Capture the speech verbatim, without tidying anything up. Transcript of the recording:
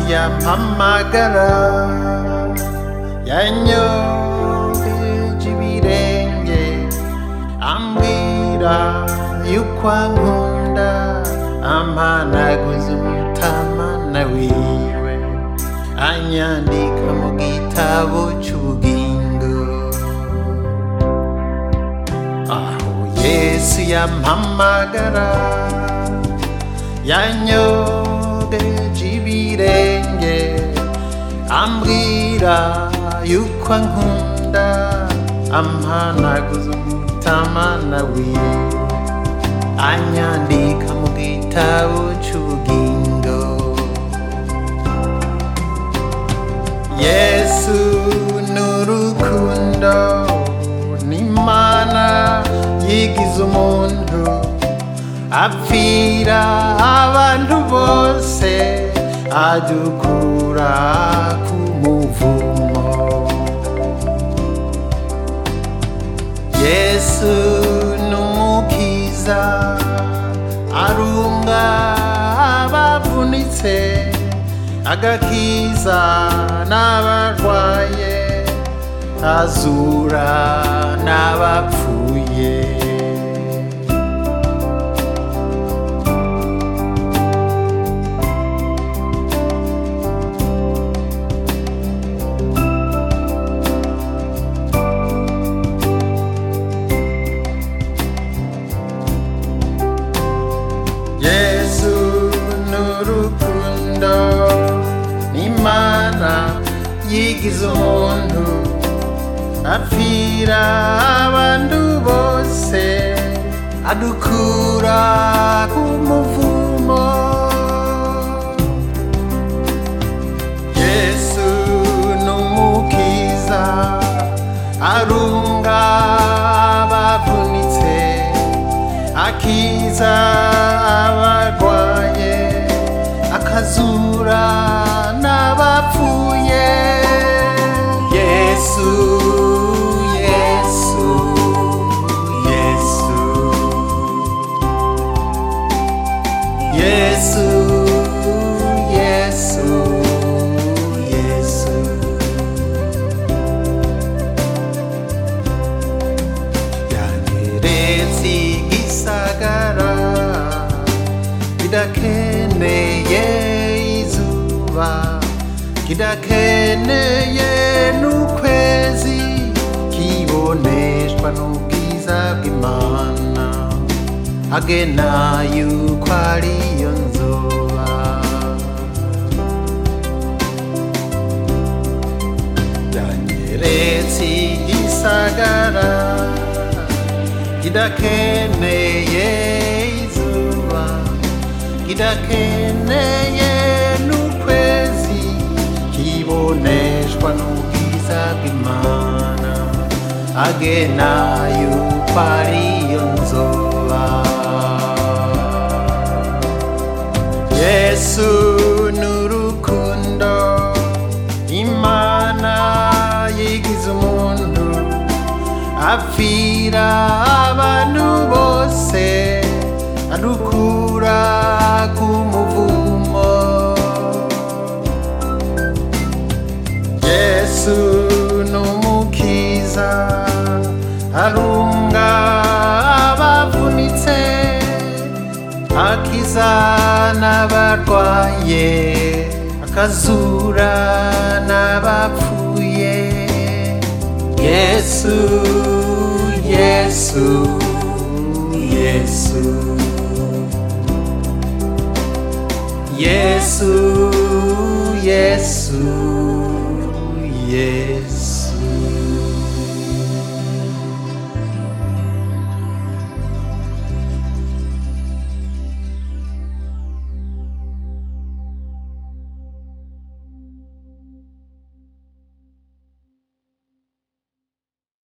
yampamagara yanyogeje ibirenge ambwira yuko ankunda ampanaguza umutamana wiwe anyandika mu gitabo c'ubugingo. Aho Yesu yampamagara yanyogeje ibirenge ambwira yuko ankunda ampanaguza umutamana wiwe anyandika mu gitabo c'ubugingo. Yesu n'urukundo n'Imana yigize umuntu apfira abantu bose adukura ku muvumo. Yesu n'umukiza arunga abavunitse agakiza n'abarwaye azura n'abapfuye. Yesu n'urukundo n'Imana yigize umuntu apfira abantu bose adukura ku muvumo. Yesu n'umukiza arunga abavunitse akiza abarwaye akazura n'abapfuye. Yesu, Yesu, Yesu, Yesu, Yesu, Yesu. Yanyeretse igisagara kidakeneye izuba kidakeneye n'ukwezi kiboneshwa n'ubwiza bw'Imana agena yuko ariyo nzoba. Yanyeretse igisagara kidakeneye izuba kidakeneye n'ukwezi kiboneshwa n'ubwiza bw'Imana agena yuko ariyo nzoba. Yesu n'urukundo Imana yigize umuntu apfira abantu bose adukura ku muvumo. Yesu n'umukiza arunga abavunitse akiza n'abarwaye akazura n'abapfuye. Yesu, Yesu, Yesu, Yesu, Yesu, Yesu.